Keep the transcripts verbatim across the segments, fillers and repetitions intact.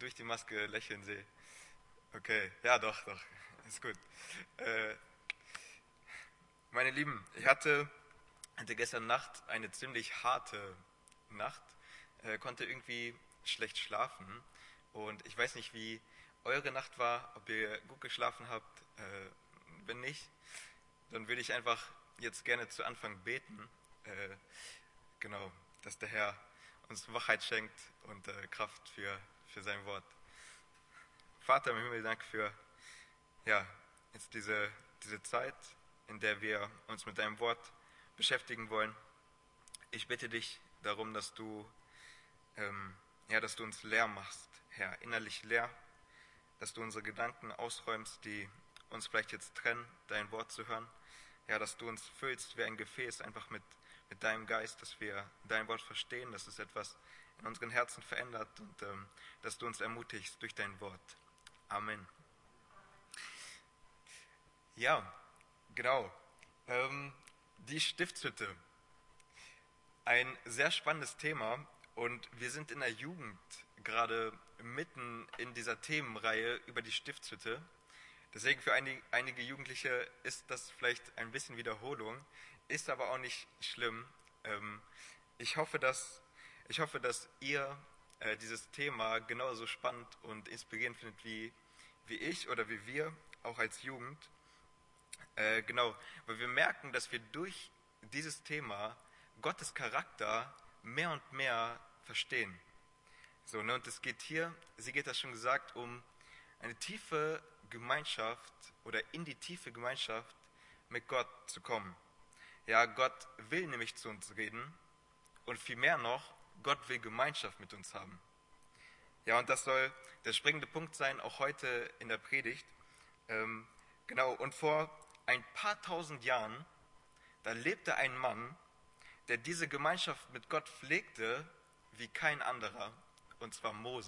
durch die Maske lächeln sehe. Okay, ja doch, doch, ist gut. Äh, meine Lieben, ich hatte, hatte gestern Nacht eine ziemlich harte Nacht, äh, konnte irgendwie schlecht schlafen und ich weiß nicht, wie eure Nacht war, ob ihr gut geschlafen habt. Äh, wenn nicht, dann würde ich einfach jetzt gerne zu Anfang beten. Äh, genau, dass der Herr uns Wachheit schenkt und äh, Kraft für, für sein Wort. Vater im Himmel, danke für ja, jetzt diese, diese Zeit, in der wir uns mit deinem Wort beschäftigen wollen. Ich bitte dich darum, dass du, ähm, ja, dass du uns leer machst, Herr, innerlich leer, dass du unsere Gedanken ausräumst, die uns vielleicht jetzt trennen, dein Wort zu hören. Ja, dass du uns füllst wie ein Gefäß, einfach mit, mit deinem Geist, dass wir dein Wort verstehen, dass es etwas in unseren Herzen verändert und ähm, dass du uns ermutigst durch dein Wort. Amen. Ja, genau. Ähm, die Stiftshütte. Ein sehr spannendes Thema und wir sind in der Jugend gerade mitten in dieser Themenreihe über die Stiftshütte. Deswegen für einige, einige Jugendliche ist das vielleicht ein bisschen Wiederholung, ist aber auch nicht schlimm. Ähm, ich hoffe, dass, ich hoffe, dass ihr äh, dieses Thema genauso spannend und inspirierend findet wie, wie ich oder wie wir, auch als Jugend. Äh, genau, weil wir merken, dass wir durch dieses Thema Gottes Charakter mehr und mehr verstehen. So, ne, und es geht hier, sie geht das schon gesagt, um eine tiefe Gemeinschaft oder in die tiefe Gemeinschaft mit Gott zu kommen. Ja, Gott will nämlich zu uns reden und viel mehr noch, Gott will Gemeinschaft mit uns haben. Ja, und das soll der springende Punkt sein, auch heute in der Predigt. Ähm, genau, und vor ein paar tausend Jahren, da lebte ein Mann, der diese Gemeinschaft mit Gott pflegte wie kein anderer, und zwar Mose.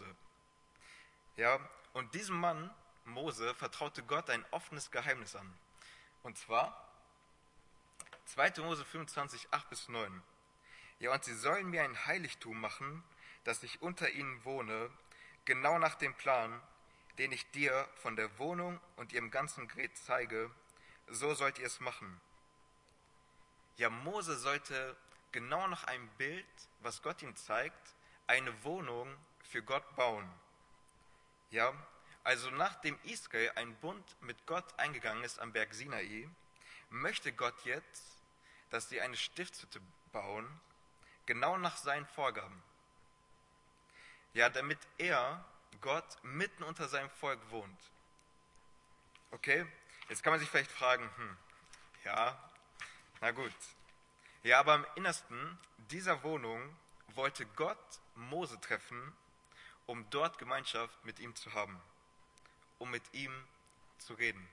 Ja, und diesem Mann, Mose, vertraute Gott ein offenes Geheimnis an. Und zwar zweiter Mose fünfundzwanzig, acht bis neun. Ja, und sie sollen mir ein Heiligtum machen, dass ich unter ihnen wohne, genau nach dem Plan, den ich dir von der Wohnung und ihrem ganzen Gerät zeige, so sollt ihr es machen. Ja, Mose sollte genau nach einem Bild, was Gott ihm zeigt, eine Wohnung für Gott bauen. Ja, also nachdem Israel einen Bund mit Gott eingegangen ist am Berg Sinai, möchte Gott jetzt, dass sie eine Stiftshütte bauen, genau nach seinen Vorgaben. Ja, damit er, Gott, mitten unter seinem Volk wohnt. Okay, jetzt kann man sich vielleicht fragen, hm, ja, na gut. Ja, aber im Innersten dieser Wohnung wollte Gott Mose treffen, um dort Gemeinschaft mit ihm zu haben, um mit ihm zu reden.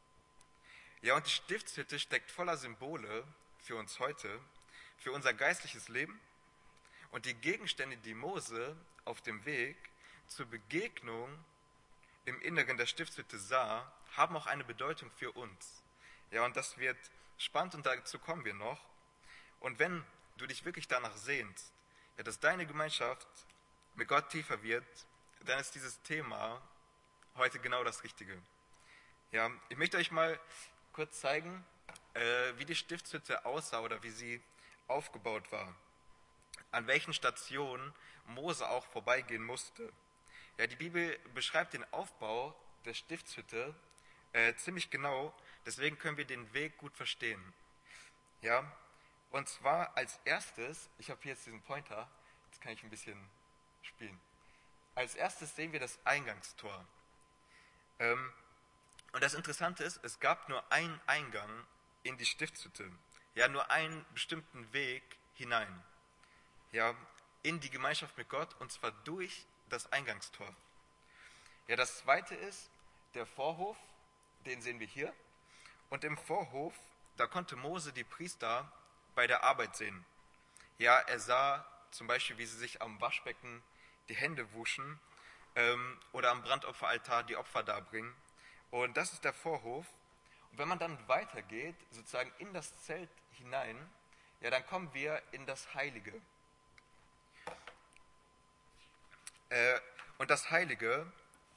Ja, und die Stiftshütte steckt voller Symbole für uns heute, für unser geistliches Leben. Und die Gegenstände, die Mose auf dem Weg zur Begegnung im Inneren der Stiftshütte sah, haben auch eine Bedeutung für uns. Ja, und das wird spannend und dazu kommen wir noch. Und wenn du dich wirklich danach sehnst, ja, dass deine Gemeinschaft mit Gott tiefer wird, dann ist dieses Thema heute genau das Richtige. Ja, ich möchte euch mal kurz zeigen, äh, wie die Stiftshütte aussah oder wie sie aufgebaut war. An welchen Stationen Mose auch vorbeigehen musste. Ja, die Bibel beschreibt den Aufbau der Stiftshütte äh, ziemlich genau, deswegen können wir den Weg gut verstehen. Ja, und zwar als erstes, ich habe hier jetzt diesen Pointer, jetzt kann ich ein bisschen spielen. Als erstes sehen wir das Eingangstor. Ähm, und das Interessante ist, es gab nur einen Eingang in die Stiftshütte. Ja, nur einen bestimmten Weg hinein. Ja, in die Gemeinschaft mit Gott, und zwar durch das Eingangstor. Ja, das zweite ist der Vorhof, den sehen wir hier. Und im Vorhof, da konnte Mose die Priester bei der Arbeit sehen. Ja, er sah zum Beispiel, wie sie sich am Waschbecken die Hände wuschen ähm, oder am Brandopferaltar die Opfer darbringen. Und das ist der Vorhof. Und wenn man dann weitergeht, sozusagen in das Zelt hinein, ja, dann kommen wir in das Heilige. Äh, Und das Heilige,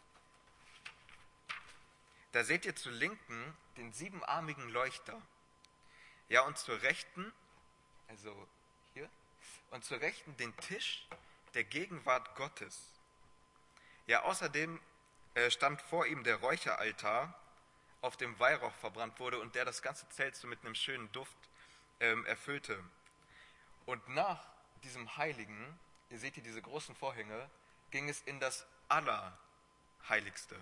da seht ihr zur Linken den siebenarmigen Leuchter. Ja, und zur Rechten, also hier, und zur Rechten den Tisch der Gegenwart Gottes. Ja, außerdem äh, stand vor ihm der Räucheraltar, auf dem Weihrauch verbrannt wurde und der das ganze Zelt so mit einem schönen Duft ähm, erfüllte. Und nach diesem Heiligen, ihr seht hier diese großen Vorhänge, ging es in das Allerheiligste.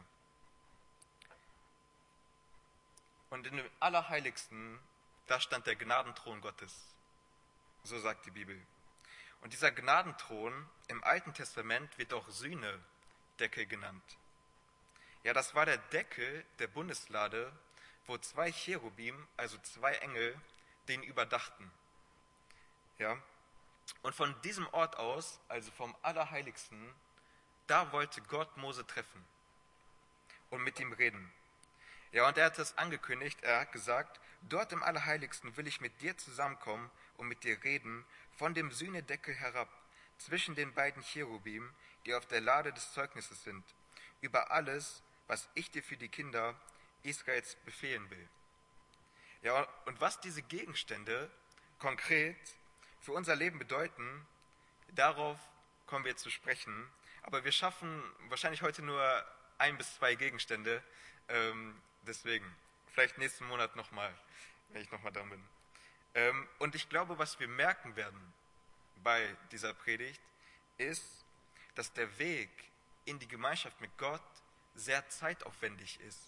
Und in dem Allerheiligsten, da stand der Gnadenthron Gottes. So sagt die Bibel. Und dieser Gnadenthron im Alten Testament wird auch Sühnedeckel genannt. Ja, das war der Deckel der Bundeslade, wo zwei Cherubim, also zwei Engel, den überdachten. Ja, und von diesem Ort aus, also vom Allerheiligsten, da wollte Gott Mose treffen und mit ihm reden. Ja, und er hat das angekündigt, er hat gesagt, dort im Allerheiligsten will ich mit dir zusammenkommen und mit dir reden, von dem Sühnedeckel herab, zwischen den beiden Cherubim, die auf der Lade des Zeugnisses sind, über alles, was ich dir für die Kinder Israels befehlen will. Ja, und was diese Gegenstände konkret für unser Leben bedeuten, darauf kommen wir zu sprechen. Aber wir schaffen wahrscheinlich heute nur ein bis zwei Gegenstände. Ähm, deswegen, vielleicht nächsten Monat nochmal, wenn ich nochmal dran bin. Ähm, und ich glaube, was wir merken werden bei dieser Predigt, ist, dass der Weg in die Gemeinschaft mit Gott sehr zeitaufwendig ist.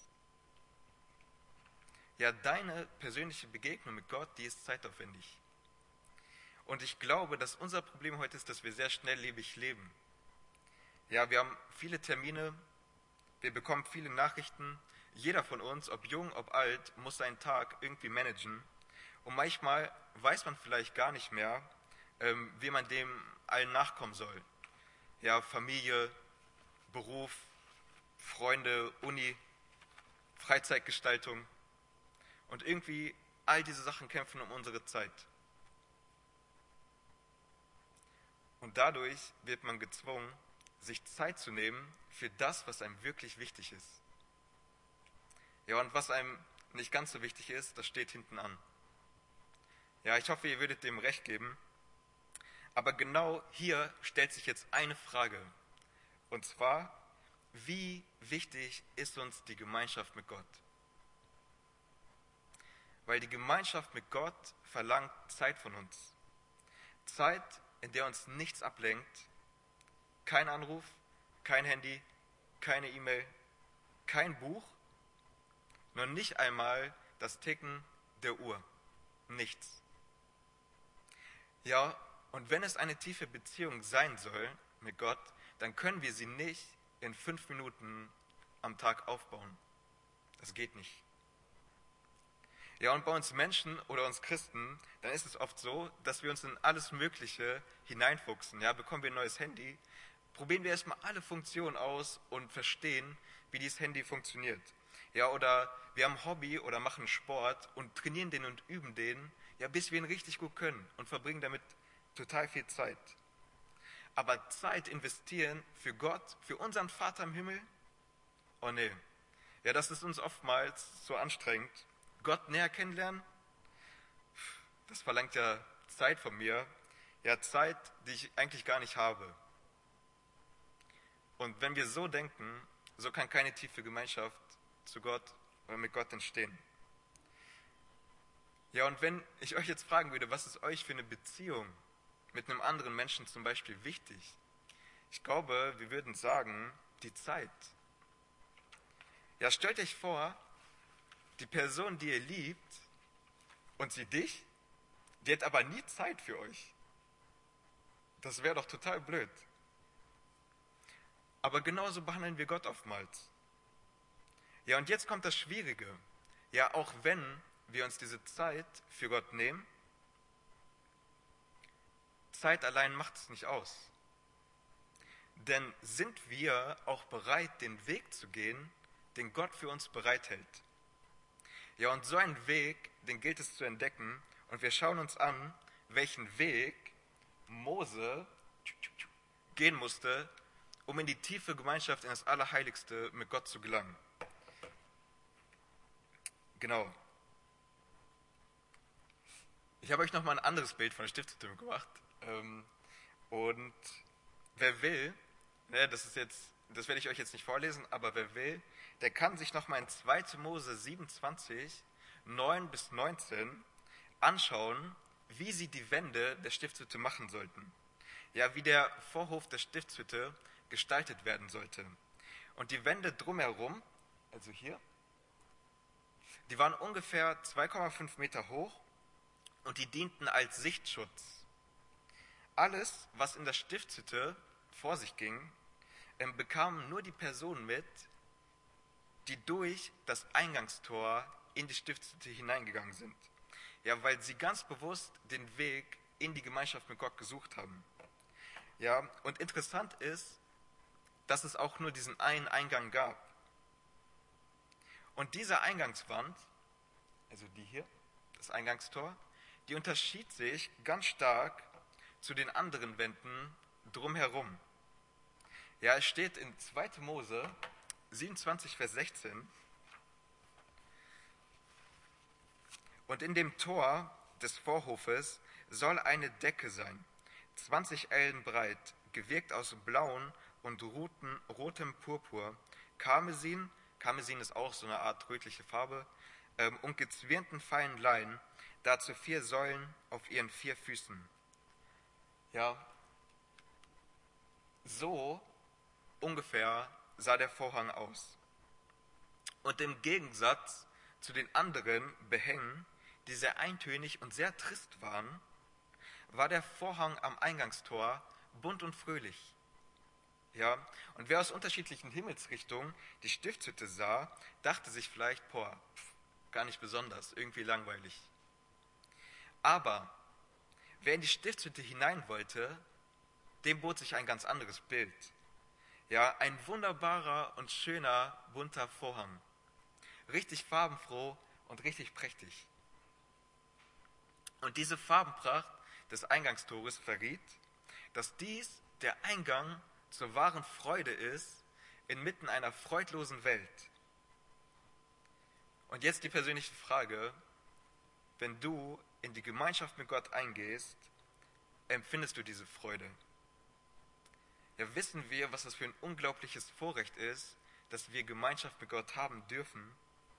Ja, deine persönliche Begegnung mit Gott, die ist zeitaufwendig. Und ich glaube, dass unser Problem heute ist, dass wir sehr schnelllebig leben. Ja, wir haben viele Termine, wir bekommen viele Nachrichten. Jeder von uns, ob jung, ob alt, muss seinen Tag irgendwie managen. Und manchmal weiß man vielleicht gar nicht mehr, ähm, wie man dem allen nachkommen soll. Ja, Familie, Beruf, Freunde, Uni, Freizeitgestaltung. Und irgendwie all diese Sachen kämpfen um unsere Zeit. Und dadurch wird man gezwungen, sich Zeit zu nehmen für das, was einem wirklich wichtig ist. Ja, und was einem nicht ganz so wichtig ist, das steht hinten an. Ja, ich hoffe, ihr würdet dem recht geben. Aber genau hier stellt sich jetzt eine Frage. Und zwar, wie wichtig ist uns die Gemeinschaft mit Gott? Weil die Gemeinschaft mit Gott verlangt Zeit von uns. Zeit, in der uns nichts ablenkt. Kein Anruf, kein Handy, keine E-Mail, kein Buch, noch nicht einmal das Ticken der Uhr. Nichts. Ja, und wenn es eine tiefe Beziehung sein soll mit Gott, dann können wir sie nicht in fünf Minuten am Tag aufbauen. Das geht nicht. Ja, und bei uns Menschen oder uns Christen, dann ist es oft so, dass wir uns in alles Mögliche hineinfuchsen. Ja, bekommen wir ein neues Handy, probieren wir erstmal alle Funktionen aus und verstehen, wie dieses Handy funktioniert. Ja, oder wir haben ein Hobby oder machen Sport und trainieren den und üben den, ja, bis wir ihn richtig gut können und verbringen damit total viel Zeit. Aber Zeit investieren für Gott, für unseren Vater im Himmel? Oh nee. Ja, das ist uns oftmals so anstrengend. Gott näher kennenlernen? Das verlangt ja Zeit von mir. Ja, Zeit, die ich eigentlich gar nicht habe. Und wenn wir so denken, so kann keine tiefe Gemeinschaft zu Gott oder mit Gott entstehen. Ja, und wenn ich euch jetzt fragen würde, was ist euch für eine Beziehung mit einem anderen Menschen zum Beispiel wichtig? Ich glaube, wir würden sagen, die Zeit. Ja, stellt euch vor, die Person, die ihr liebt und sie dich, die hat aber nie Zeit für euch. Das wäre doch total blöd. Aber genauso behandeln wir Gott oftmals. Ja, und jetzt kommt das Schwierige. Ja, auch wenn wir uns diese Zeit für Gott nehmen, Zeit allein macht es nicht aus. Denn sind wir auch bereit, den Weg zu gehen, den Gott für uns bereithält? Ja, und so einen Weg, den gilt es zu entdecken. Und wir schauen uns an, welchen Weg Mose gehen musste, um in die tiefe Gemeinschaft, in das Allerheiligste mit Gott zu gelangen. Genau. Ich habe euch nochmal ein anderes Bild von der Stiftshütte gemacht. Ähm, und wer will, ne, das ist jetzt, das werde ich euch jetzt nicht vorlesen, aber wer will, der kann sich nochmal in zweiter Mose siebenundzwanzig, neun bis neunzehn anschauen, wie sie die Wände der Stiftshütte machen sollten. Ja, wie der Vorhof der Stiftshütte gestaltet werden sollte. Und die Wände drumherum, also hier, die waren ungefähr zwei Komma fünf Meter hoch und die dienten als Sichtschutz. Alles, was in der Stiftshütte vor sich ging, ähm, bekamen nur die Personen mit, die durch das Eingangstor in die Stiftshütte hineingegangen sind. Ja, weil sie ganz bewusst den Weg in die Gemeinschaft mit Gott gesucht haben. Ja, und interessant ist, dass es auch nur diesen einen Eingang gab. Und diese Eingangswand, also die hier, das Eingangstor, die unterschied sich ganz stark zu den anderen Wänden drumherum. Ja, es steht in zweiter Mose siebenundzwanzig, Vers sechzehn. Und in dem Tor des Vorhofes soll eine Decke sein, zwanzig Ellen breit, gewirkt aus blauem und roten, rotem Purpur, Karmesin, Karmesin ist auch so eine Art rötliche Farbe, ähm, und gezwirnten feinen Leinen, dazu vier Säulen auf ihren vier Füßen. Ja, so ungefähr sah der Vorhang aus. Und im Gegensatz zu den anderen Behängen, die sehr eintönig und sehr trist waren, war der Vorhang am Eingangstor bunt und fröhlich. Ja, und wer aus unterschiedlichen Himmelsrichtungen die Stiftshütte sah, dachte sich vielleicht, boah, pf, gar nicht besonders, irgendwie langweilig. Aber wer in die Stiftshütte hinein wollte, dem bot sich ein ganz anderes Bild. Ja, ein wunderbarer und schöner, bunter Vorhang. Richtig farbenfroh und richtig prächtig. Und diese Farbenpracht des Eingangstores verriet, dass dies der Eingang zur wahren Freude ist, inmitten einer freudlosen Welt. Und jetzt die persönliche Frage, wenn du in die Gemeinschaft mit Gott eingehst, empfindest du diese Freude? Ja, wissen wir, was das für ein unglaubliches Vorrecht ist, dass wir Gemeinschaft mit Gott haben dürfen?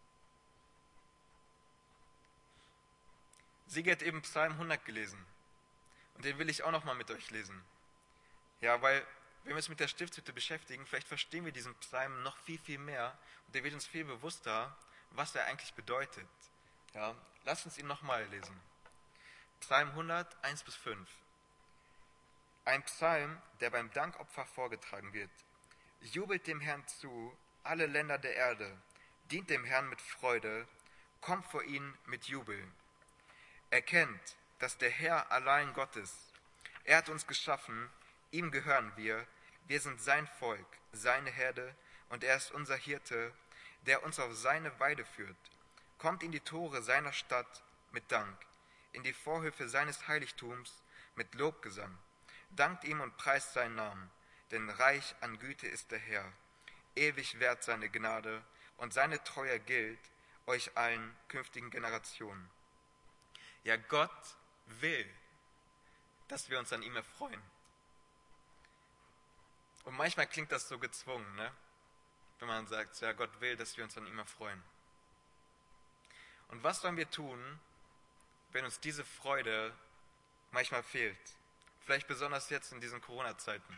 Sigi hat eben Psalm hundert gelesen. Und den will ich auch nochmal mit euch lesen. Ja, weil wenn wir uns mit der Stiftshütte beschäftigen, vielleicht verstehen wir diesen Psalm noch viel, viel mehr. Und der wird uns viel bewusster, was er eigentlich bedeutet. Ja, lasst uns ihn nochmal lesen. Psalm hundert, eins bis fünf. Ein Psalm, der beim Dankopfer vorgetragen wird. Jubelt dem Herrn zu, alle Länder der Erde. Dient dem Herrn mit Freude. Kommt vor ihn mit Jubel. Erkennt, dass der Herr allein Gott ist. Er hat uns geschaffen, ihm gehören wir. Wir sind sein Volk, seine Herde, und er ist unser Hirte, der uns auf seine Weide führt. Kommt in die Tore seiner Stadt mit Dank, in die Vorhöfe seines Heiligtums mit Lobgesang. Dankt ihm und preist seinen Namen, denn reich an Güte ist der Herr. Ewig währt seine Gnade, und seine Treue gilt euch allen künftigen Generationen. Ja, Gott will, dass wir uns an ihm erfreuen. Und manchmal klingt das so gezwungen, ne? Wenn man sagt, ja, Gott will, dass wir uns an ihm erfreuen. Und was sollen wir tun, wenn uns diese Freude manchmal fehlt? Vielleicht besonders jetzt in diesen Corona-Zeiten.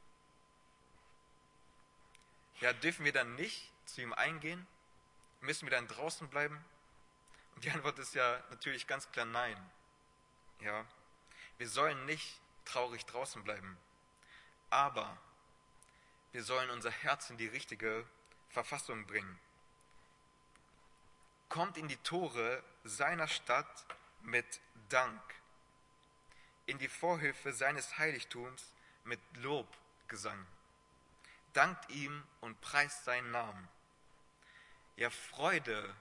Ja, dürfen wir dann nicht zu ihm eingehen? Müssen wir dann draußen bleiben? Und die Antwort ist ja natürlich ganz klar nein. Ja, wir sollen nicht traurig draußen bleiben. Aber wir sollen unser Herz in die richtige Verfassung bringen. Kommt in die Tore seiner Stadt mit Dank, in die Vorhöfe seines Heiligtums mit Lobgesang. Dankt ihm und preist seinen Namen. Ja, Freude,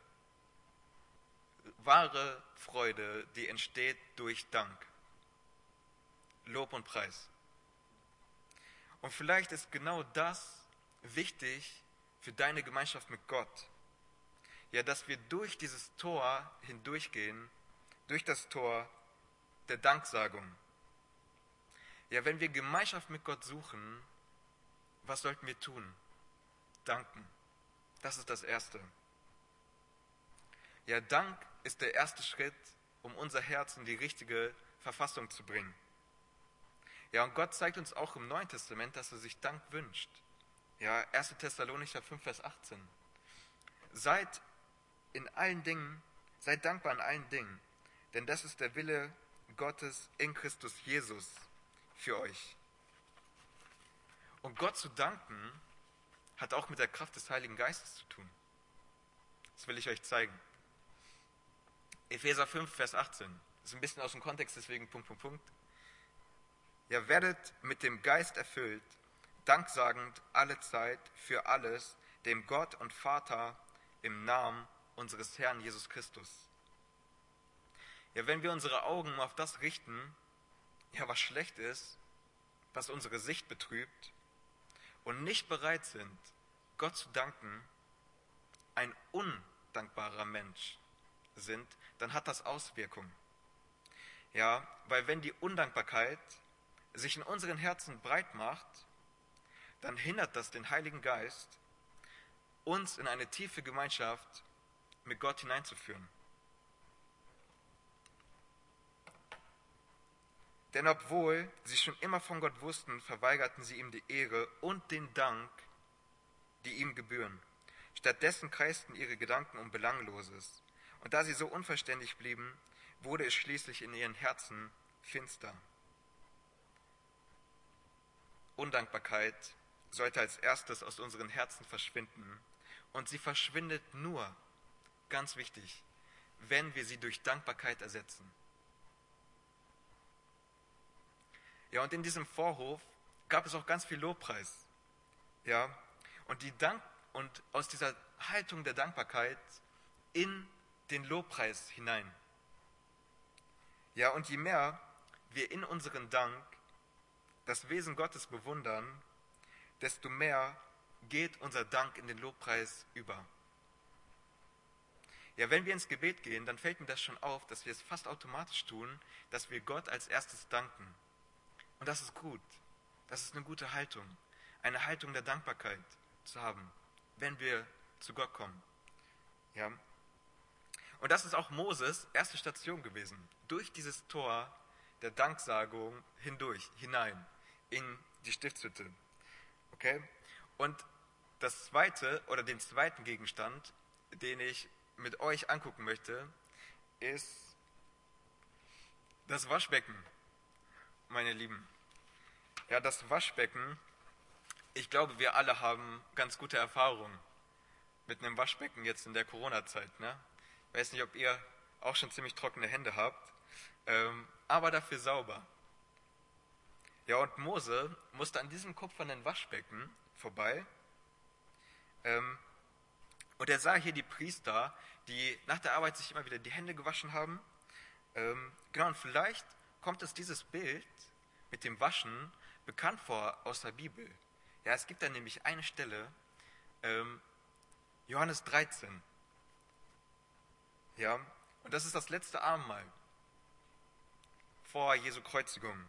wahre Freude, die entsteht durch Dank, Lob und Preis. Und vielleicht ist genau das wichtig für deine Gemeinschaft mit Gott. Ja, dass wir durch dieses Tor hindurchgehen, durch das Tor der Danksagung. Ja, wenn wir Gemeinschaft mit Gott suchen, was sollten wir tun? Danken. Das ist das Erste. Ja, Dank ist der erste Schritt, um unser Herz in die richtige Verfassung zu bringen. Ja, und Gott zeigt uns auch im Neuen Testament, dass er sich Dank wünscht. Ja, erster Thessalonicher fünf, Vers achtzehn. Seid in allen Dingen, seid dankbar in allen Dingen, denn das ist der Wille Gottes in Christus Jesus für euch. Und Gott zu danken, hat auch mit der Kraft des Heiligen Geistes zu tun. Das will ich euch zeigen. Epheser fünf, Vers achtzehn. Das ist ein bisschen aus dem Kontext, deswegen Punkt, Punkt, Punkt. Ja, werdet mit dem Geist erfüllt, danksagend alle Zeit für alles, dem Gott und Vater im Namen unseres Herrn Jesus Christus. Ja, wenn wir unsere Augen auf das richten, ja, was schlecht ist, was unsere Sicht betrübt, und nicht bereit sind, Gott zu danken, ein undankbarer Mensch sind, dann hat das Auswirkungen. Ja, weil wenn die Undankbarkeit sich in unseren Herzen breit macht, dann hindert das den Heiligen Geist, uns in eine tiefe Gemeinschaft mit Gott hineinzuführen. Denn obwohl sie schon immer von Gott wussten, verweigerten sie ihm die Ehre und den Dank, die ihm gebühren. Stattdessen kreisten ihre Gedanken um Belangloses. Und da sie so unverständlich blieben, wurde es schließlich in ihren Herzen finster. Undankbarkeit sollte als erstes aus unseren Herzen verschwinden. Und sie verschwindet nur, ganz wichtig, wenn wir sie durch Dankbarkeit ersetzen. Ja, und in diesem Vorhof gab es auch ganz viel Lobpreis. Ja, und die Dank und aus dieser Haltung der Dankbarkeit in den Lobpreis hinein. Ja, und je mehr wir in unseren Dank das Wesen Gottes bewundern, desto mehr geht unser Dank in den Lobpreis über. Ja, wenn wir ins Gebet gehen, dann fällt mir das schon auf, dass wir es fast automatisch tun, dass wir Gott als erstes danken. Und das ist gut. Das ist eine gute Haltung. Eine Haltung der Dankbarkeit zu haben, wenn wir zu Gott kommen. Ja. Und das ist auch Moses' erste Station gewesen. Durch dieses Tor der Danksagung hindurch, hinein, in die Stiftshütte. Okay? Und das zweite, oder den zweiten Gegenstand, den ich mit euch angucken möchte, ist das Waschbecken, meine Lieben. Ja, das Waschbecken, ich glaube, wir alle haben ganz gute Erfahrungen mit einem Waschbecken jetzt in der Corona-Zeit. Ne? Ich weiß nicht, ob ihr auch schon ziemlich trockene Hände habt, ähm, aber dafür sauber. Ja, und Mose musste an diesem kupfernen Waschbecken vorbei. Ähm, und er sah hier die Priester, die nach der Arbeit sich immer wieder die Hände gewaschen haben. Ähm, genau, und vielleicht kommt es dieses Bild mit dem Waschen bekannt vor aus der Bibel. Ja, es gibt da nämlich eine Stelle, ähm, Johannes dreizehn. Ja, und das ist das letzte Abendmahl vor Jesu Kreuzigung,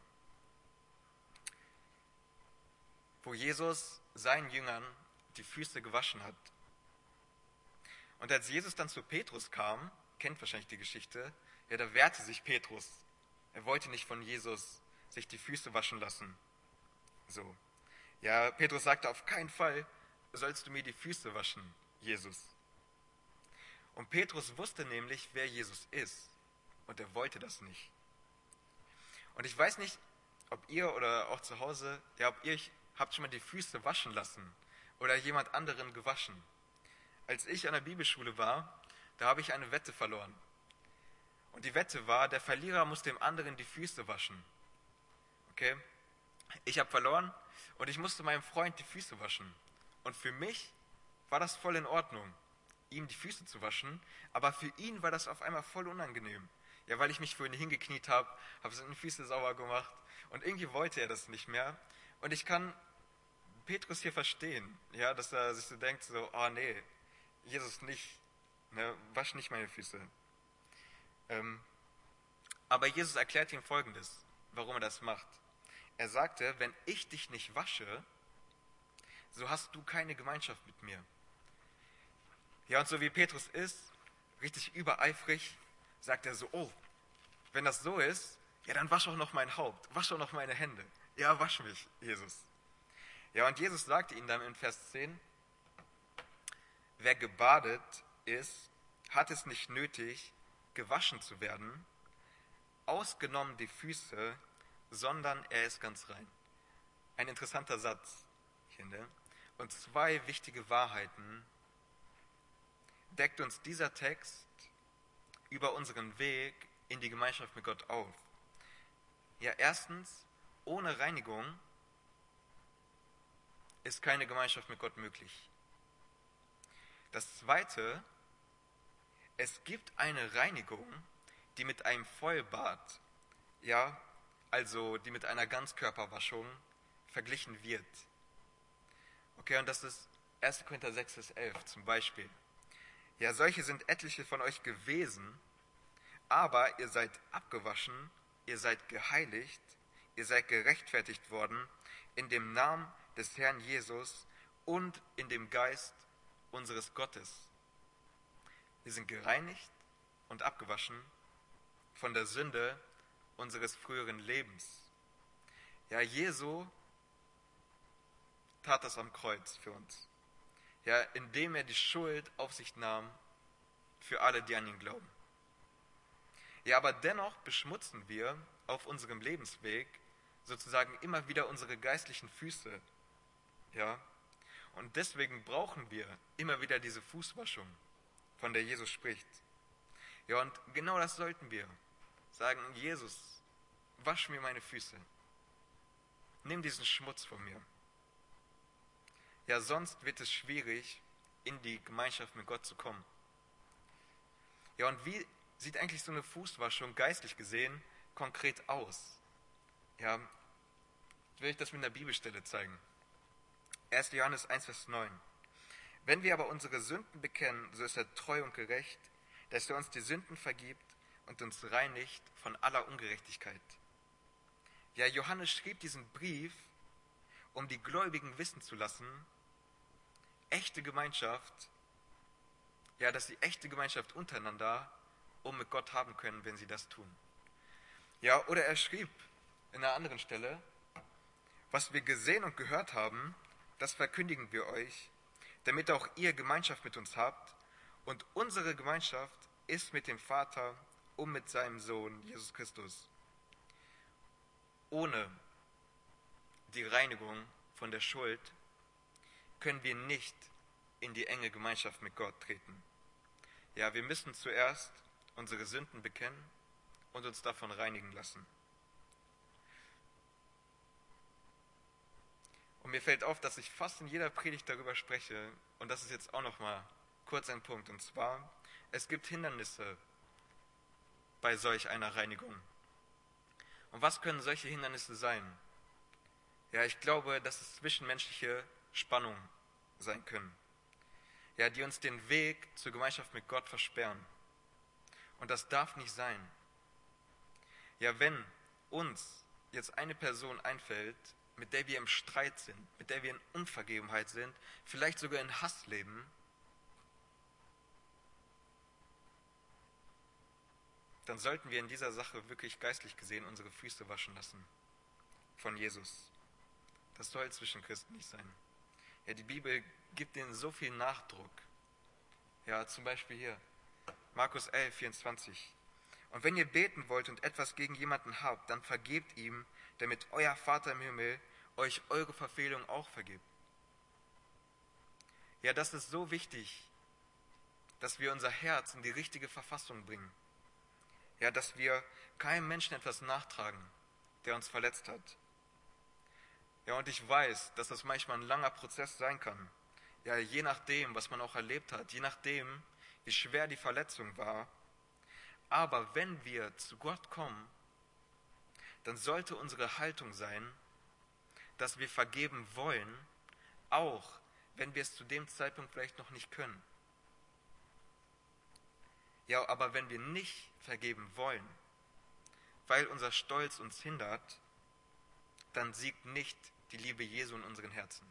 wo Jesus seinen Jüngern die Füße gewaschen hat. Und als Jesus dann zu Petrus kam, kennt wahrscheinlich die Geschichte, ja, da wehrte sich Petrus. Er wollte nicht von Jesus sich die Füße waschen lassen. So. Ja, Petrus sagte, auf keinen Fall sollst du mir die Füße waschen, Jesus. Und Petrus wusste nämlich, wer Jesus ist. Und er wollte das nicht. Und ich weiß nicht, ob ihr oder auch zu Hause, ja, ob ihr habt schon mal die Füße waschen lassen oder jemand anderen gewaschen. Als ich an der Bibelschule war, da habe ich eine Wette verloren. Und die Wette war, der Verlierer muss dem anderen die Füße waschen. Okay? Ich habe verloren und ich musste meinem Freund die Füße waschen. Und für mich war das voll in Ordnung, ihm die Füße zu waschen, aber für ihn war das auf einmal voll unangenehm. Ja, weil ich mich für ihn hingekniet habe, habe seine Füße sauber gemacht und irgendwie wollte er das nicht mehr. Und ich kann Petrus hier verstehen, ja, dass er sich so denkt, so, oh nee, Jesus nicht, ne, wasch nicht meine Füße. Ähm, aber Jesus erklärt ihm Folgendes, warum er das macht. Er sagte, wenn ich dich nicht wasche, so hast du keine Gemeinschaft mit mir. Ja, und so wie Petrus ist, richtig übereifrig, sagt er so, oh, wenn das so ist, ja, dann wasch auch noch mein Haupt, wasch auch noch meine Hände. Ja, wasch mich, Jesus. Ja, und Jesus sagte ihnen dann in Vers zehn, wer gebadet ist, hat es nicht nötig, gewaschen zu werden, ausgenommen die Füße, sondern er ist ganz rein. Ein interessanter Satz, Kinder. Und zwei wichtige Wahrheiten deckt uns dieser Text über unseren Weg in die Gemeinschaft mit Gott auf. Ja, erstens, ohne Reinigung ist keine Gemeinschaft mit Gott möglich. Das zweite, es gibt eine Reinigung, die mit einem Vollbad, ja, also die mit einer Ganzkörperwaschung verglichen wird. Okay, und das ist erster Korinther sechs, Vers elf zum Beispiel. Ja, solche sind etliche von euch gewesen, aber ihr seid abgewaschen, ihr seid geheiligt, ihr seid gerechtfertigt worden in dem Namen des Herrn Jesus und in dem Geist unseres Gottes. Wir sind gereinigt und abgewaschen von der Sünde unseres früheren Lebens. Ja, Jesu tat das am Kreuz für uns. Ja, indem er die Schuld auf sich nahm für alle, die an ihn glauben. Ja, aber dennoch beschmutzen wir auf unserem Lebensweg sozusagen immer wieder unsere geistlichen Füße. Ja, und deswegen brauchen wir immer wieder diese Fußwaschung, von der Jesus spricht. Ja, und genau das sollten wir sagen, Jesus, wasch mir meine Füße. Nimm diesen Schmutz von mir. Ja, sonst wird es schwierig, in die Gemeinschaft mit Gott zu kommen. Ja, und wie sieht eigentlich so eine Fußwaschung geistlich gesehen konkret aus? Ja, ich will euch das mit einer Bibelstelle zeigen. erster Johannes eins, Vers neun. Wenn wir aber unsere Sünden bekennen, so ist er treu und gerecht, dass er uns die Sünden vergibt und uns reinigt von aller Ungerechtigkeit. Ja, Johannes schrieb diesen Brief, um die Gläubigen wissen zu lassen, echte Gemeinschaft, ja, dass sie echte Gemeinschaft untereinander um mit Gott haben können, wenn sie das tun. Ja, oder er schrieb in einer anderen Stelle, was wir gesehen und gehört haben, das verkündigen wir euch, damit auch ihr Gemeinschaft mit uns habt, und unsere Gemeinschaft ist mit dem Vater und mit seinem Sohn Jesus Christus. Ohne die Reinigung von der Schuld können wir nicht in die enge Gemeinschaft mit Gott treten. Ja, wir müssen zuerst unsere Sünden bekennen und uns davon reinigen lassen. Und mir fällt auf, dass ich fast in jeder Predigt darüber spreche, und das ist jetzt auch nochmal kurz ein Punkt, und zwar, es gibt Hindernisse bei solch einer Reinigung. Und was können solche Hindernisse sein? Ja, ich glaube, dass es zwischenmenschliche Spannungen sein können, ja, die uns den Weg zur Gemeinschaft mit Gott versperren. Und das darf nicht sein. Ja, wenn uns jetzt eine Person einfällt, mit der wir im Streit sind, mit der wir in Unvergebenheit sind, vielleicht sogar in Hass leben, dann sollten wir in dieser Sache wirklich geistlich gesehen unsere Füße waschen lassen von Jesus. Das soll zwischen Christen nicht sein. Ja, die Bibel gibt ihnen so viel Nachdruck. Ja, zum Beispiel hier, Markus elf, vierundzwanzig. Und wenn ihr beten wollt und etwas gegen jemanden habt, dann vergebt ihm, damit euer Vater im Himmel euch eure Verfehlung auch vergibt. Ja, das ist so wichtig, dass wir unser Herz in die richtige Verfassung bringen. Ja, dass wir keinem Menschen etwas nachtragen, der uns verletzt hat. Ja, und ich weiß, dass das manchmal ein langer Prozess sein kann. Ja, je nachdem, was man auch erlebt hat, je nachdem, wie schwer die Verletzung war. Aber wenn wir zu Gott kommen, dann sollte unsere Haltung sein, dass wir vergeben wollen, auch wenn wir es zu dem Zeitpunkt vielleicht noch nicht können. Ja, aber wenn wir nicht vergeben wollen, weil unser Stolz uns hindert, dann siegt nicht die Liebe Jesu in unseren Herzen.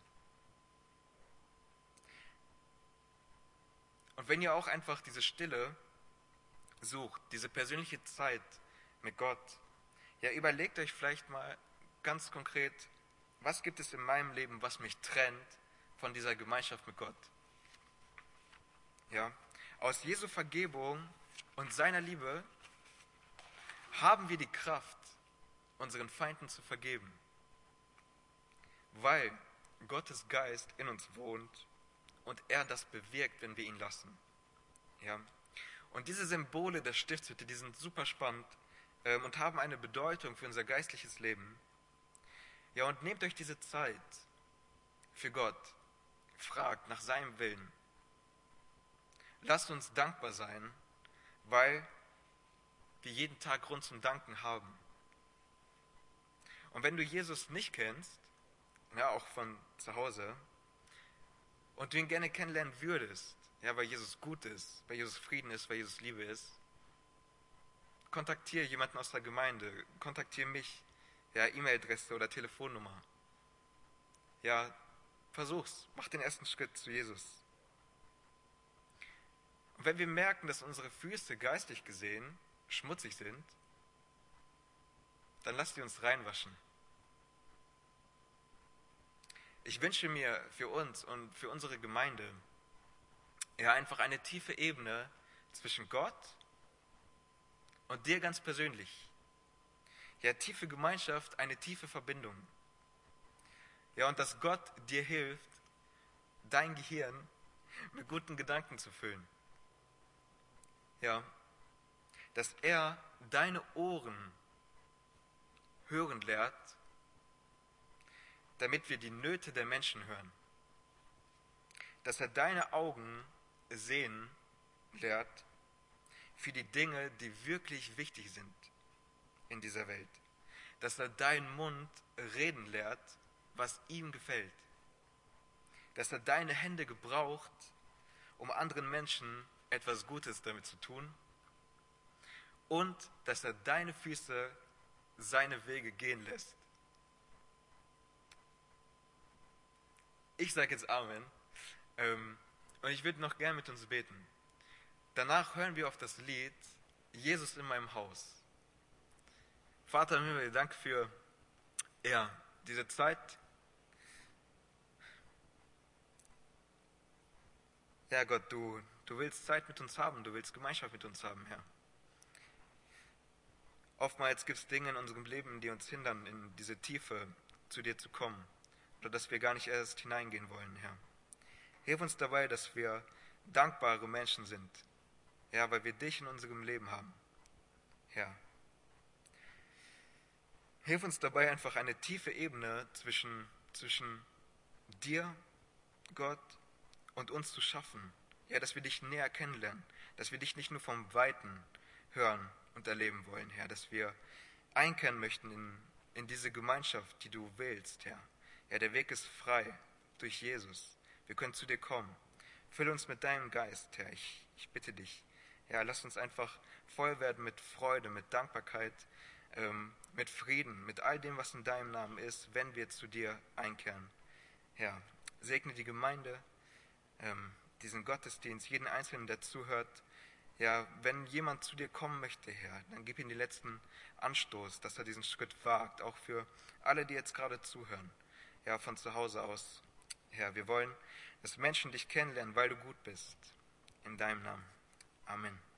Und wenn ihr auch einfach diese Stille sucht, diese persönliche Zeit mit Gott, ja, überlegt euch vielleicht mal ganz konkret, was gibt es in meinem Leben, was mich trennt von dieser Gemeinschaft mit Gott? Ja, aus Jesu Vergebung und seiner Liebe haben wir die Kraft, unseren Feinden zu vergeben, weil Gottes Geist in uns wohnt und er das bewirkt, wenn wir ihn lassen. Ja. Und diese Symbole der Stiftshütte, die sind super spannend ähm, und haben eine Bedeutung für unser geistliches Leben. Ja, und nehmt euch diese Zeit für Gott. Fragt nach seinem Willen. Lasst uns dankbar sein, weil wir jeden Tag Grund zum Danken haben. Und wenn du Jesus nicht kennst, ja, auch von zu Hause, und du ihn gerne kennenlernen würdest, ja, weil Jesus gut ist, weil Jesus Frieden ist, weil Jesus Liebe ist, kontaktiere jemanden aus der Gemeinde, kontaktiere mich, ja, E-Mail-Adresse oder Telefonnummer. Ja, versuch's, mach den ersten Schritt zu Jesus. Und wenn wir merken, dass unsere Füße geistlich gesehen schmutzig sind, dann lasst die uns reinwaschen. Ich wünsche mir für uns und für unsere Gemeinde ja einfach eine tiefe Ebene zwischen Gott und dir ganz persönlich. Ja, tiefe Gemeinschaft, eine tiefe Verbindung. Ja, und dass Gott dir hilft, dein Gehirn mit guten Gedanken zu füllen. Ja, dass er deine Ohren hören lehrt, damit wir die Nöte der Menschen hören. Dass er deine Augen sehen lehrt für die Dinge, die wirklich wichtig sind in dieser Welt. Dass er deinen Mund reden lehrt, was ihm gefällt. Dass er deine Hände gebraucht, um anderen Menschen etwas Gutes damit zu tun. Und dass er deine Füße seine Wege gehen lässt. Ich sage jetzt Amen. Ähm, und ich würde noch gern mit uns beten. Danach hören wir auf das Lied Jesus in meinem Haus. Vater im Himmel, danke für ja, diese Zeit. Ja Gott, du, du willst Zeit mit uns haben, du willst Gemeinschaft mit uns haben, Herr. Oftmals gibt es Dinge in unserem Leben, die uns hindern, in diese Tiefe zu dir zu kommen. Oder dass wir gar nicht erst hineingehen wollen, Herr. Hilf uns dabei, dass wir dankbare Menschen sind. Ja, weil wir dich in unserem Leben haben. Herr. Hilf uns dabei, einfach eine tiefe Ebene zwischen, zwischen dir, Gott, und uns zu schaffen. Ja, dass wir dich näher kennenlernen. Dass wir dich nicht nur vom Weiten hören und erleben wollen, Herr. Dass wir einkehren möchten in, in diese Gemeinschaft, die du willst, Herr. Ja, der Weg ist frei durch Jesus. Wir können zu dir kommen. Fülle uns mit deinem Geist, Herr. Ich, ich bitte dich. Ja, lass uns einfach voll werden mit Freude, mit Dankbarkeit, ähm, mit Frieden, mit all dem, was in deinem Namen ist, wenn wir zu dir einkehren. Herr, segne die Gemeinde, ähm, diesen Gottesdienst, jeden Einzelnen, der zuhört. Ja, wenn jemand zu dir kommen möchte, Herr, dann gib ihm den letzten Anstoß, dass er diesen Schritt wagt, auch für alle, die jetzt gerade zuhören. Ja, von zu Hause aus. Herr, wir wollen, dass Menschen dich kennenlernen, weil du gut bist. In deinem Namen. Amen.